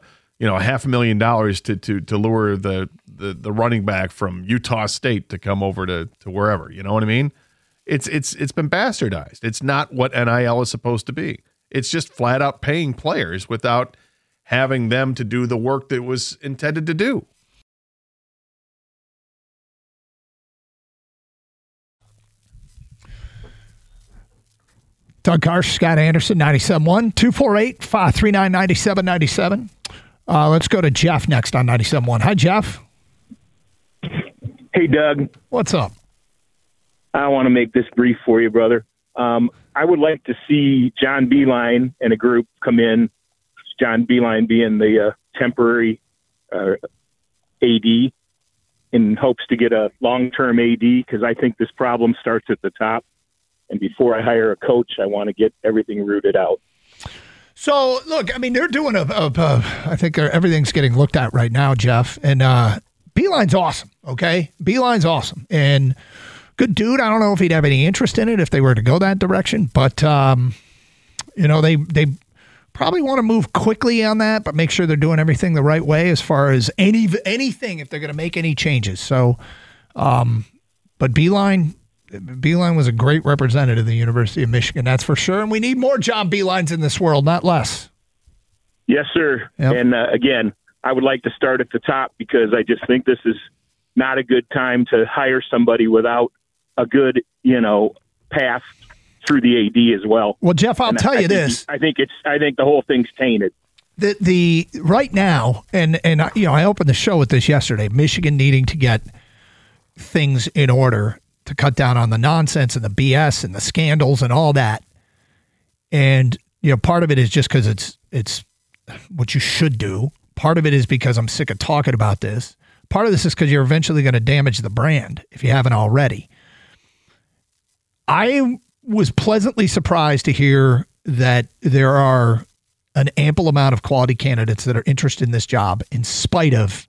$500,000 to lure the running back from Utah State to come over to wherever. You know what I mean? It's been bastardized. It's not what NIL is supposed to be. It's just flat out paying players without having them to do the work that was intended to do. Doug Karsch, Scott Anderson, 97.1, 248-539-9797. Let's go to Jeff next on 97.1. Hi, Jeff. Hey, Doug. What's up? I want to make this brief for you, brother. I would like to see John Beilein and a group come in, John Beilein being the temporary AD, in hopes to get a long-term AD, because I think this problem starts at the top. And before I hire a coach, I want to get everything rooted out. So, look, I mean, they're doing I think everything's getting looked at right now, Jeff. And Beilein's awesome, okay? Beilein's awesome. And good dude. I don't know if he'd have any interest in it if they were to go that direction. But, they probably want to move quickly on that, but make sure they're doing everything the right way as far as anything if they're going to make any changes. So, but Beilein was a great representative of the University of Michigan, that's for sure. And we need more John Beileins in this world, not less. Yes, sir. Yep. And again, I would like to start at the top because I just think this is not a good time to hire somebody without a good, path through the AD as well. Well, Jeff, I'll tell you this. I think the whole thing's tainted. The right now, and I opened the show with this yesterday, Michigan needing to get things in order to cut down on the nonsense and the BS and the scandals and all that. And, part of it is just because it's what you should do. Part of it is because I'm sick of talking about this. Part of this is because you're eventually going to damage the brand if you haven't already. I was pleasantly surprised to hear that there are an ample amount of quality candidates that are interested in this job in spite of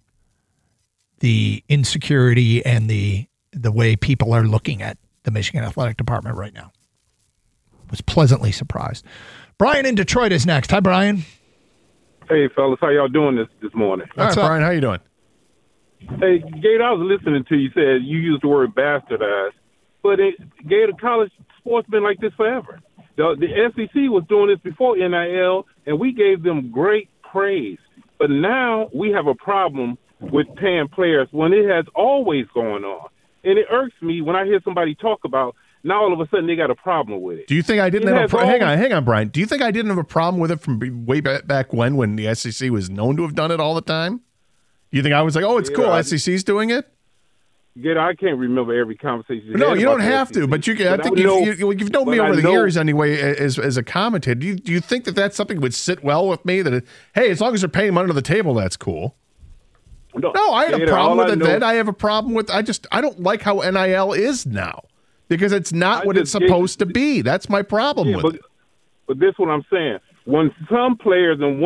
the insecurity and the way people are looking at the Michigan Athletic Department right now. Was pleasantly surprised. Brian in Detroit is next. Hi, Brian. Hey, fellas. How y'all doing this morning? All right, Brian. How you doing? Hey, Gator, I was listening to you. Said you used the word bastardized. But Gator, college sports been like this forever. The SEC was doing this before NIL, and we gave them great praise. But now we have a problem with paying players when it has always gone on. And it irks me when I hear somebody talk about, now all of a sudden they got a problem with it. Do you think I didn't have a problem? Hang on, Brian. Do you think I didn't have a problem with it from way back when the SEC was known to have done it all the time? Do you think I was like, oh, it's cool, SEC's doing it? I can't remember every conversation. No, you don't have to, but you can. I think you've known me over the years anyway as a commentator. Do you think that that's something that would sit well with me? That, hey, as long as they're paying them under the table, that's cool. No, I had a problem with it then. I have a problem with I don't like how NIL is now because it's not what it's supposed to be. That's my problem with it. But this is what I'm saying. When some players and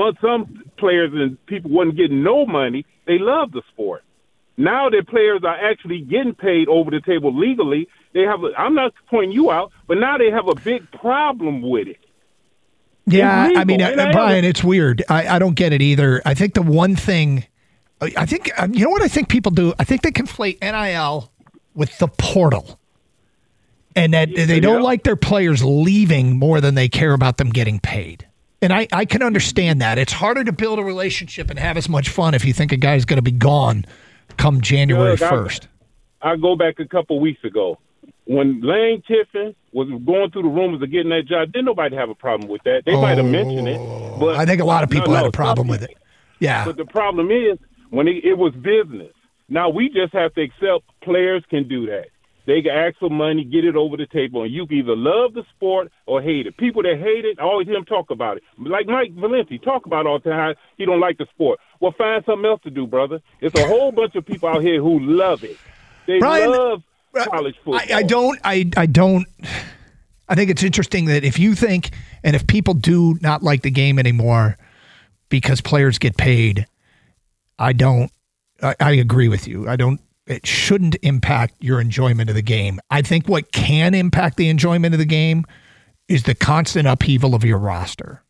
people wasn't getting no money, they love the sport. Now that players are actually getting paid over the table legally, I'm not pointing you out, but now they have a big problem with it. Yeah, I mean, Brian, it's weird. I don't get it either. I think the one thing, I think people do? I think they conflate NIL with the portal. And that they don't like their players leaving more than they care about them getting paid. And I can understand that. It's harder to build a relationship and have as much fun if you think a guy's going to be gone come January 1st. I go back a couple weeks ago. When Lane Kiffin was going through the rumors of getting that job, didn't nobody have a problem with that. They might have mentioned it. But I think a lot of people had a problem with it. Yeah. But the problem is, when it was business. Now we just have to accept players can do that. They can ask for money, get it over the table, and you can either love the sport or hate it. People that hate it, I always hear them talk about it. Like Mike Valenti, talk about all the time how he don't like the sport. Well, find something else to do, brother. It's a whole bunch of people out here who love it. They Brian, love college football. I think it's interesting that if you think, and if people do not like the game anymore because players get paid, I agree with you. It shouldn't impact your enjoyment of the game. I think what can impact the enjoyment of the game is the constant upheaval of your roster.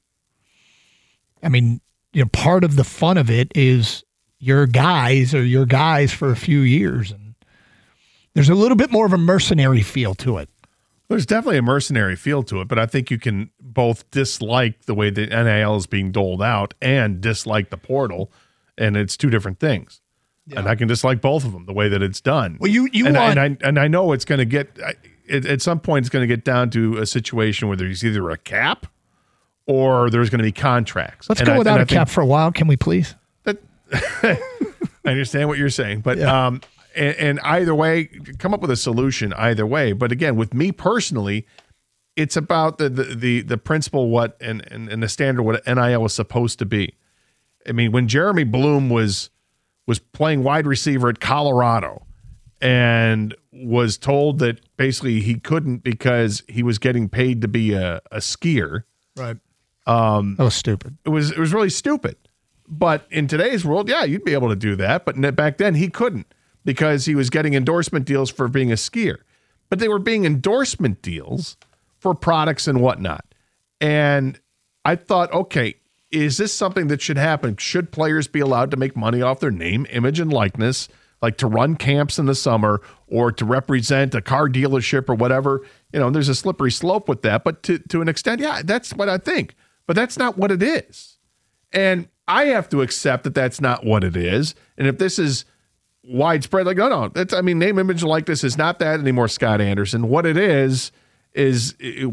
I mean, part of the fun of it is your guys for a few years. And there's a little bit more of a mercenary feel to it. There's definitely a mercenary feel to it, but I think you can both dislike the way the NIL is being doled out and dislike the portal, and it's two different things. Yeah. And I can dislike both of them, the way that it's done. Well, I know it's going to get at some point it's going to get down to a situation where there's either a cap or there's going to be contracts. Let's go without a cap for a while, can we please? I understand what you're saying, but and either way, come up with a solution either way. But again, with me personally, it's about the principle and the standard what NIL was supposed to be. I mean, when Jeremy Bloom was playing wide receiver at Colorado and was told that basically he couldn't because he was getting paid to be a skier. Right. That was stupid. It was really stupid. But in today's world, yeah, you'd be able to do that. But back then he couldn't because he was getting endorsement deals for being a skier. But they were being endorsement deals for products and whatnot. And I thought, okay, is this something that should happen? Should players be allowed to make money off their name, image, and likeness, like to run camps in the summer or to represent a car dealership or whatever? There's a slippery slope with that. But to an extent, yeah, that's what I think. But that's not what it is. And I have to accept that that's not what it is. And if this is widespread, like, no, name, image, and likeness is not that anymore, Scott Anderson. What it is it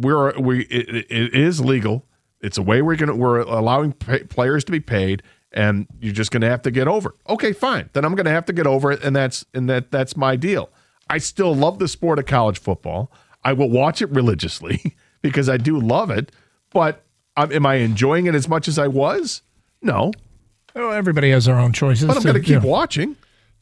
is legal. It's a way we're allowing players to be paid, and you're just going to have to get over it. Okay, fine. Then I'm going to have to get over it, and that's my deal. I still love the sport of college football. I will watch it religiously because I do love it. But am I enjoying it as much as I was? No. Oh, everybody has their own choices. But I'm going to keep watching.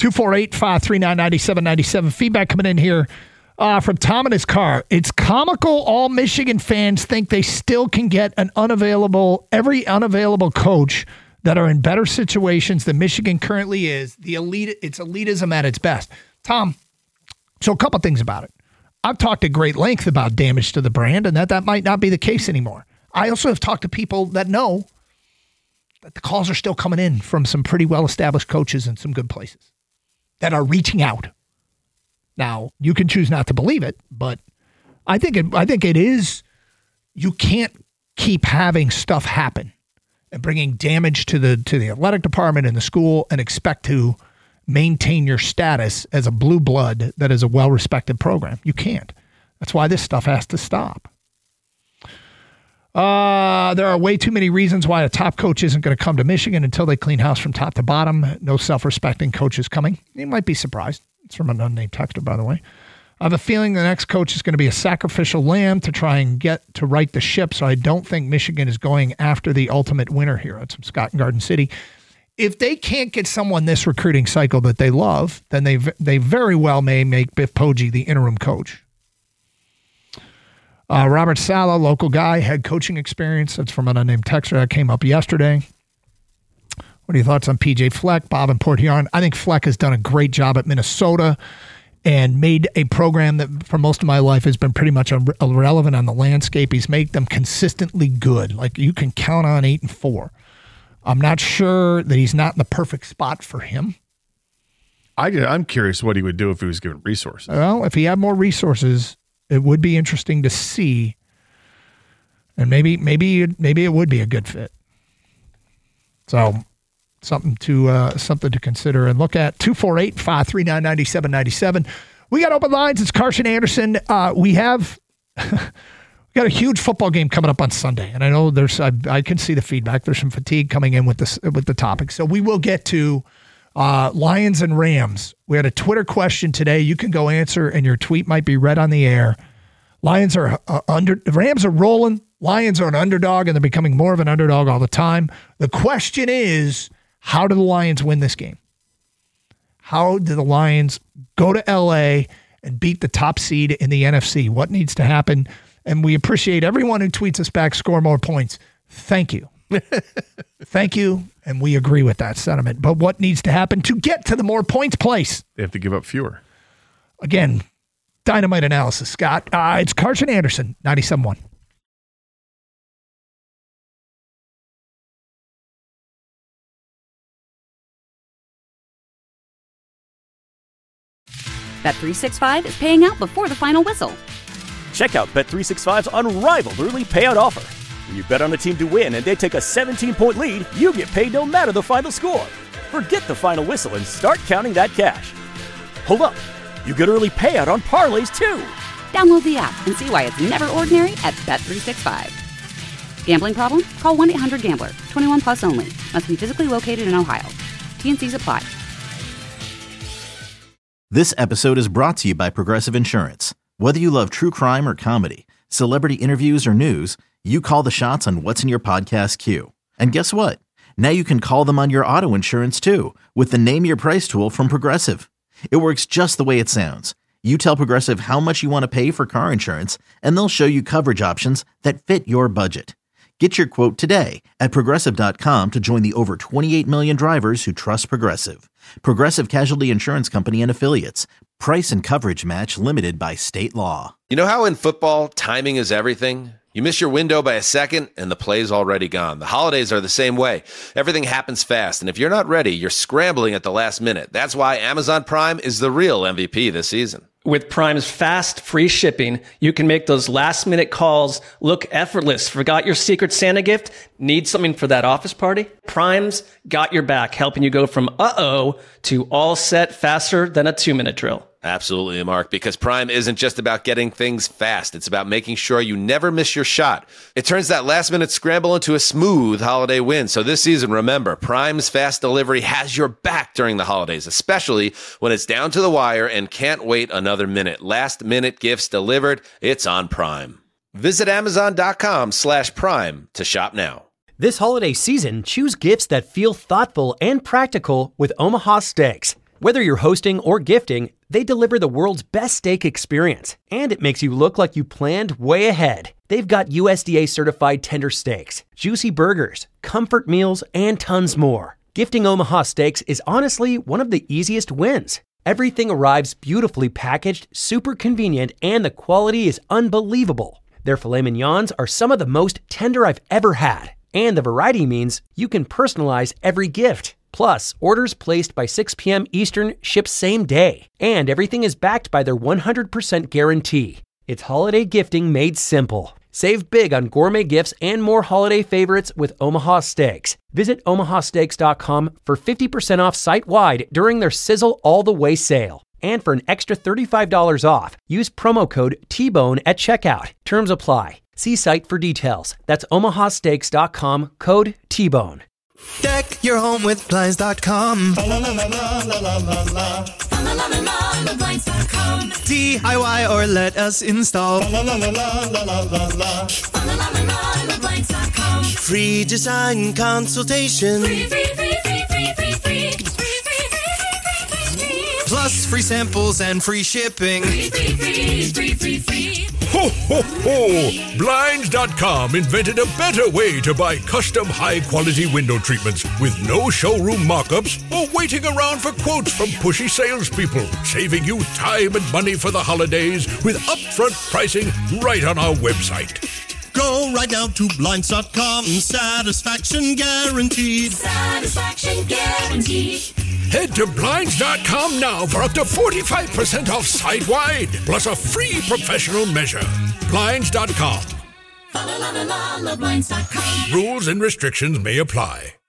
248-539-9797. Feedback coming in here. From Tom in his car. It's comical all Michigan fans think they still can get every unavailable coach that are in better situations than Michigan currently is. It's elitism at its best. Tom, so a couple things about it. I've talked at great length about damage to the brand and that might not be the case anymore. I also have talked to people that know that the calls are still coming in from some pretty well-established coaches in some good places that are reaching out. Now, you can choose not to believe it, but I think it is. You can't keep having stuff happen and bringing damage to the athletic department and the school and expect to maintain your status as a blue blood that is a well-respected program. You can't. That's why this stuff has to stop. There are way too many reasons why a top coach isn't going to come to Michigan until they clean house from top to bottom. No self-respecting coach is coming. You might be surprised. It's from an unnamed texter, by the way. I have a feeling the next coach is going to be a sacrificial lamb to try and get to right the ship, so I don't think Michigan is going after the ultimate winner here. That's from Scott in Garden City. If they can't get someone this recruiting cycle that they love, then they very well may make Biff Poggi the interim coach. Robert Sala, local guy, head coaching experience. That's from an unnamed texter that came up yesterday. What are your thoughts on PJ Fleck, Bob in Port Huron? I think Fleck has done a great job at Minnesota and made a program that for most of my life has been pretty much irrelevant on the landscape. He's made them consistently good. Like you can count on 8-4. I'm not sure that he's not in the perfect spot for him. I'm curious what he would do if he was given resources. Well, if he had more resources, it would be interesting to see. And maybe it would be a good fit. So something to consider and look at. 248-539-9797. We got open lines. It's Carson Anderson. We have got a huge football game coming up on Sunday, and I know I can see the feedback. There's some fatigue coming in with the topic, so we will get to Lions and Rams. We had a Twitter question today. You can go answer, and your tweet might be read on the air. Rams are rolling. Lions are an underdog, and they're becoming more of an underdog all the time. The question is, how do the Lions win this game? How do the Lions go to L.A. and beat the top seed in the NFC? What needs to happen? And we appreciate everyone who tweets us back, score more points. Thank you. Thank you. And we agree with that sentiment. But what needs to happen to get to the more points place? They have to give up fewer. Again, dynamite analysis, Scott. It's Carson Anderson, 97.1. Bet365 is paying out before the final whistle. Check out Bet365's unrivaled early payout offer. When you bet on a team to win and they take a 17-point lead, you get paid no matter the final score. Forget the final whistle and start counting that cash. Hold up. You get early payout on parlays, too. Download the app and see why it's never ordinary at Bet365. Gambling problem? Call 1-800-GAMBLER. 21 plus only. Must be physically located in Ohio. T&Cs apply. This episode is brought to you by Progressive Insurance. Whether you love true crime or comedy, celebrity interviews or news, you call the shots on what's in your podcast queue. And guess what? Now you can call them on your auto insurance too with the Name Your Price tool from Progressive. It works just the way it sounds. You tell Progressive how much you want to pay for car insurance, and they'll show you coverage options that fit your budget. Get your quote today at Progressive.com to join the over 28 million drivers who trust Progressive. Progressive Casualty Insurance Company and Affiliates. Price and coverage match limited by state law. You know how in football, timing is everything? You miss your window by a second, and the play's already gone. The holidays are the same way. Everything happens fast, and if you're not ready, you're scrambling at the last minute. That's why Amazon Prime is the real MVP this season. With Prime's fast, free shipping, you can make those last-minute calls look effortless. Forgot your Secret Santa gift? Need something for that office party? Prime's got your back, helping you go from uh-oh to all set faster than a 2-minute drill. Absolutely, Mark, because Prime isn't just about getting things fast. It's about making sure you never miss your shot. It turns that last-minute scramble into a smooth holiday win. So this season, remember, Prime's fast delivery has your back during the holidays, especially when it's down to the wire and can't wait another minute. Last-minute gifts delivered, it's on Prime. Visit Amazon.com/Prime to shop now. This holiday season, choose gifts that feel thoughtful and practical with Omaha Steaks. Whether you're hosting or gifting, they deliver the world's best steak experience, and it makes you look like you planned way ahead. They've got USDA certified tender steaks, juicy burgers, comfort meals, and tons more. Gifting Omaha Steaks is honestly one of the easiest wins. Everything arrives beautifully packaged, super convenient, and the quality is unbelievable. Their filet mignons are some of the most tender I've ever had, and the variety means you can personalize every gift. Plus, orders placed by 6 p.m. Eastern ship same day, and everything is backed by their 100% guarantee. It's holiday gifting made simple. Save big on gourmet gifts and more holiday favorites with Omaha Steaks. Visit omahasteaks.com for 50% off site-wide during their Sizzle All the Way sale. And for an extra $35 off, use promo code TBONE at checkout. Terms apply. See site for details. That's omahasteaks.com, code TBONE. Deck your home with Blinds.com. DIY or let us install. Free design consultation. Plus free samples and free shipping. Ho, ho, ho! Blinds.com invented a better way to buy custom high-quality window treatments with no showroom mock-ups or waiting around for quotes from pushy salespeople, saving you time and money for the holidays with upfront pricing right on our website. Go right now to Blinds.com. Satisfaction guaranteed. Satisfaction guaranteed. Head to Blinds.com now for up to 45% off site-wide, plus a free professional measure. Blinds.com. Rules and restrictions may apply.